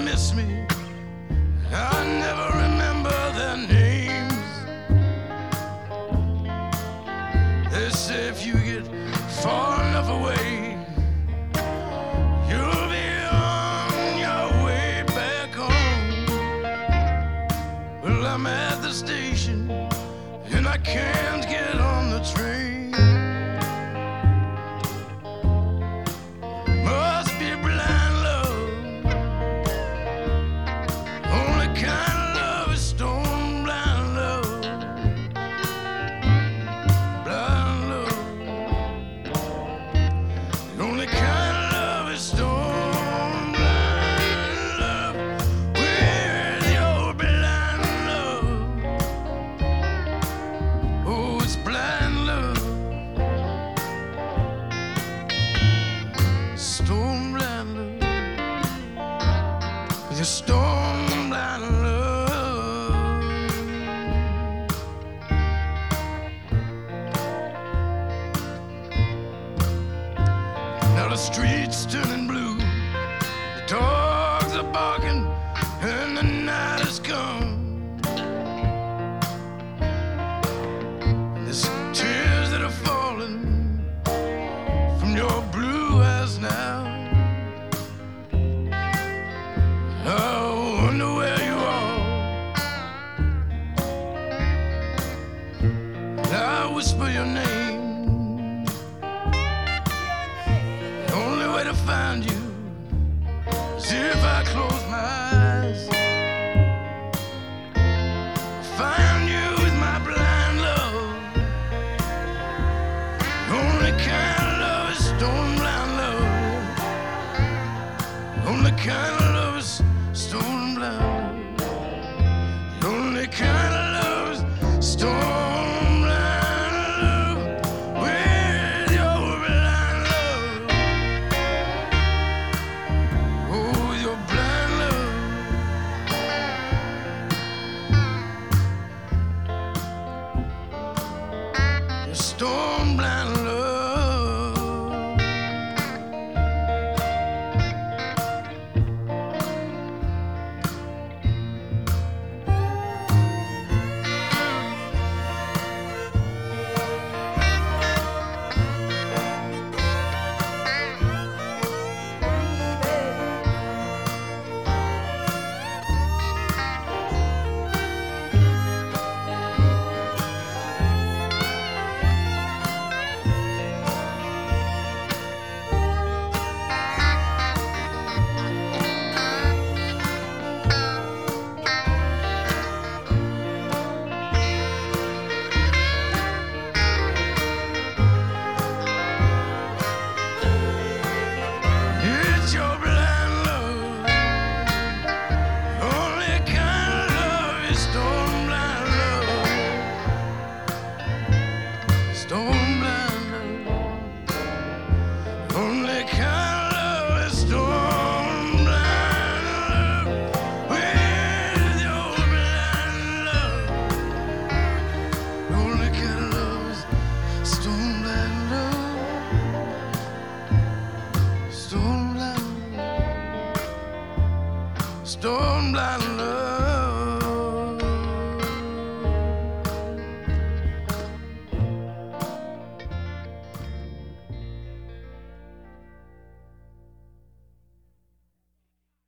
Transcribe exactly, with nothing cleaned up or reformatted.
miss me. I never remember their names. They say if you get far enough away, you'll be on your way back home. Well, I'm at the station and I can't get on the train. Your storm blind love. Now the streets turning blue, the dogs are barking, and the night has come. And there's tears that are falling from your blue eyes now. I wonder where you are. I whisper your name. The only way to find you is if I close my eyes. Find you with my blind love. The only kind of love is stone blind love. The only kind of love is stone blind. The only kind of love is stone blind love. With your blind love. Oh, with your blind love. Your stone blind love. Stone blind love. Only kind of love is stone blind love. With your blind love. Only kind of love is stone blind love. Stone blind love. Stone blind love.